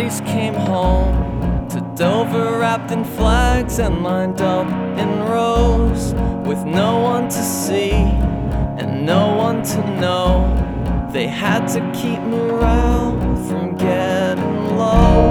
boys came home to Dover, wrapped in flags and lined up in rows, with no one to see and no one to know. They had to keep morale from getting low.